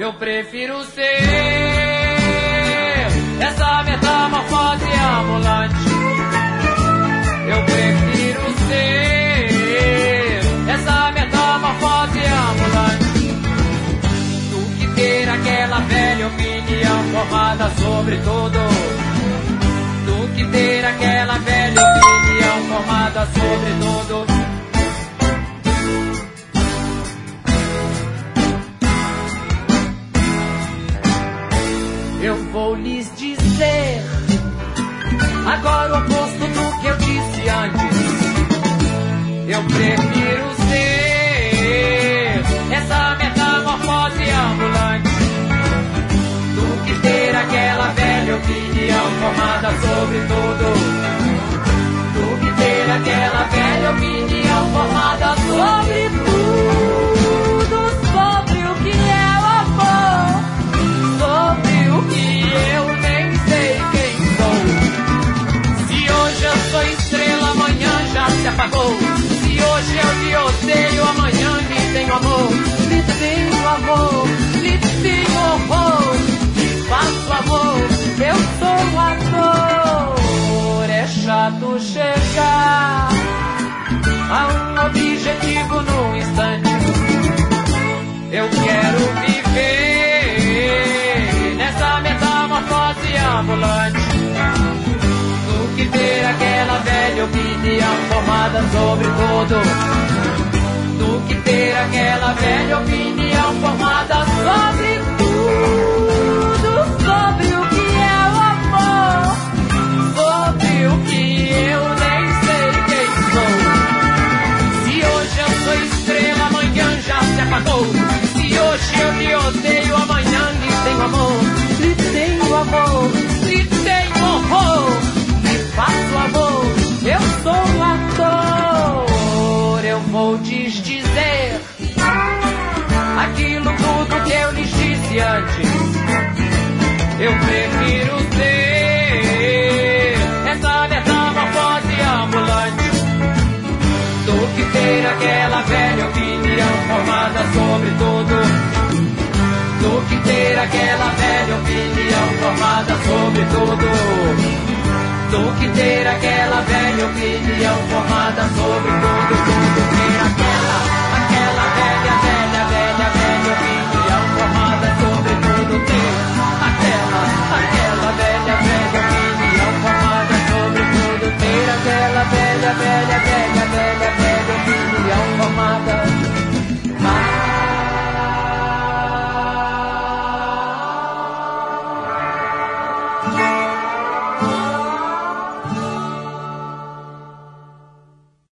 Eu prefiro ser essa metamorfose ambulante. Eu prefiro ser essa metamorfose ambulante do que ter aquela velha opinião formada sobre tudo. Do que ter aquela velha opinião formada sobre tudo. Eu vou lhes dizer agora o oposto do que eu disse antes. Eu prefiro ser essa metamorfose ambulante do que ter aquela velha opinião formada sobre tudo. Do que ter aquela velha opinião formada sobre tudo. Sobre o que é o amor, sobre o que eu nem sei quem sou. Se hoje eu sou estrela, amanhã já se apagou. Se hoje eu lhe odeio, amanhã lhe tenho amor. Lhe tenho amor, lhe tenho horror. Lhe faço amor, eu sou ator. É chato chegar a um objetivo num instante. Eu quero viver nessa metamorfose ambulante do que ter aquela velha opinião formada sobre tudo. Do que ter aquela velha opinião formada sobre tudo. Sobre o que é o amor, sobre o que eu nem sei quem sou. Se hoje eu sou estrela, amanhã já se apagou. Se hoje eu lhe odeio, amanhã lhe tenho amor. Lhe tenho amor, lhe tenho horror. Lhe faço amor, eu sou ator. Eu vou lhes dizer aquilo tudo que eu lhes disse antes. Eu prefiro ser essa metamorfose ambulante do que ter aquela velha opinião formada sobre tudo. Do que ter aquela velha opinião formada sobre tudo. Do que ter aquela velha opinião formada sobre tudo.